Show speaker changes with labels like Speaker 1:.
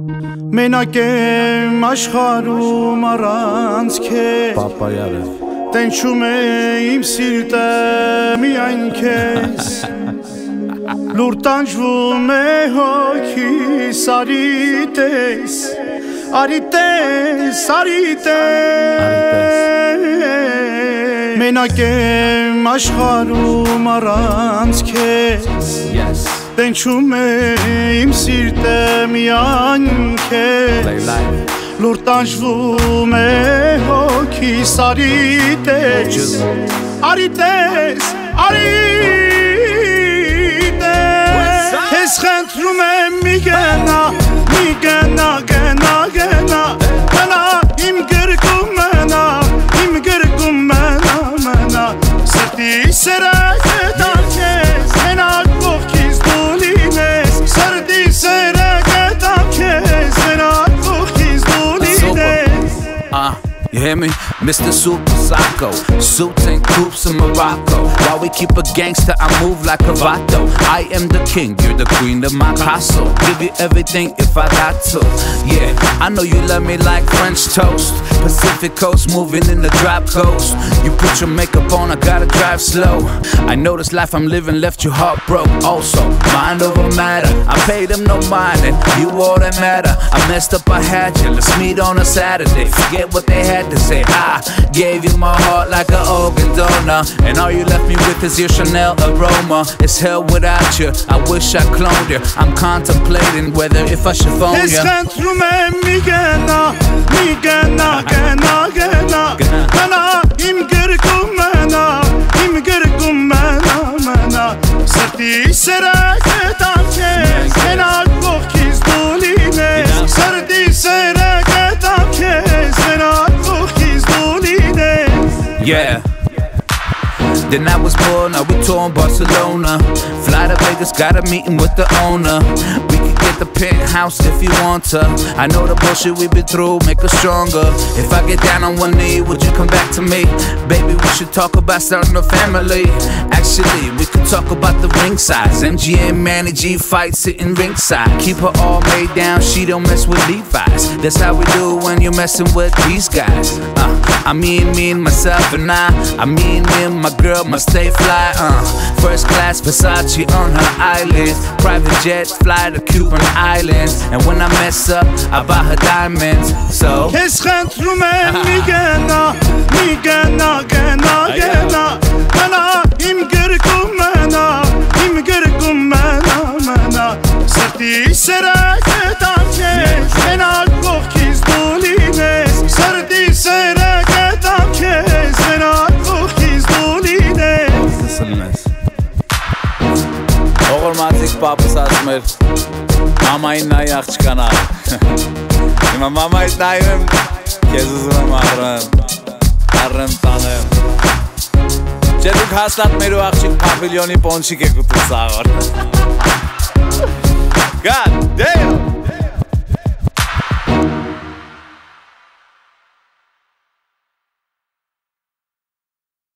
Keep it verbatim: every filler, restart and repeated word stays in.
Speaker 1: Մենակ եմ աշխարհում առանց քեզ
Speaker 2: Պապայարը
Speaker 1: Տենչում է իմ սիրտը միայն քեզ Լուր տանջվում է հոգիս արի տես Արի տես, արի տես Մենակ եմ աշխարհում առանց քեզ Տենչում է իմ սիրտը միայն քեզ Լուր տանջվում է հոգիս արի տես Արի տես, արի տես Քեզ խնդրում եմ մի գնա, մի գնա, գնա, գնա Մնա իմ գրկում մնա, իմ գրկում մնա, մնա Սրտի սերը գտար քեզ, մենակ ողքից դու լինես Սրտի սերը գտար քեզ, մենակ ողքից դու լինես
Speaker 2: Uh, you hear me? Mister Super Psycho Suits and coops in Morocco While we keep a gangster, I move like a vato I am the king, you're the queen of my castle Give you everything if I got to Yeah, I know you love me like French toast Pacific coast, moving in the drop coast You put your makeup on, I gotta drive slow I know this life I'm living left you heartbroken Also, mind over matter I paid them no mind and you all that matter I messed up, I had you, let's meet on a Saturday Forget what they had to say, I gave you my heart like an organ donor And all you left me with is your Chanel aroma It's hell without you, I wish I cloned you I'm contemplating whether if I should phone you
Speaker 1: Քեզ խնդրում եմ մի գնա, մի գնա, գնա, գնա Մնա իմ գրկում մնա, իմ գրկում մնա, մնա Սրտի սերը գտար քեզ, մենակ ողքից դու լինես Սրտի սերը գտար քեզ, մենակ ողքից դու լինես
Speaker 2: Yeah Then I was born, now we touring Barcelona Fly to Vegas, got a meeting with the owner We could get the penthouse if you want to I know the bullshit we've been through, make us stronger If I get down on one knee, would you come back to me? Baby, we should talk about starting a family Actually, we could talk about the ring size M G M, Manny G fight sitting ringside Keep her all made down, she don't mess with Levi's That's how we do when you're messing with these guys uh, I mean, me and myself and I I mean, me and my girl must stay fly, uh First class Versace on her eyelids Private jets fly to Cuban islands And when I mess up, I buy her diamonds So
Speaker 1: Քեզ խնդրում եմ մի գնա, մի գնա, գնա, գնա Մնա իմ գրկում մնա, իմ գրկում մնա, մնա Սրտի սերը գտար քեզ, մենակ ողքից դու լինես Սրտի սերը գտար քեզ, մենակ ողքից դու լինես
Speaker 2: Սլնես Օղորմատիկ պապս ասում էր Մամային նայի աղջկան աղ Հիմա մամայից նայում եմ Կեզ ուզում եմ առեմ Առեմ տանեմ Չէ դուք հաստատ մեր ու աղջիկ պավիլյոնի պոնչիկ եք ուտում սաղոր God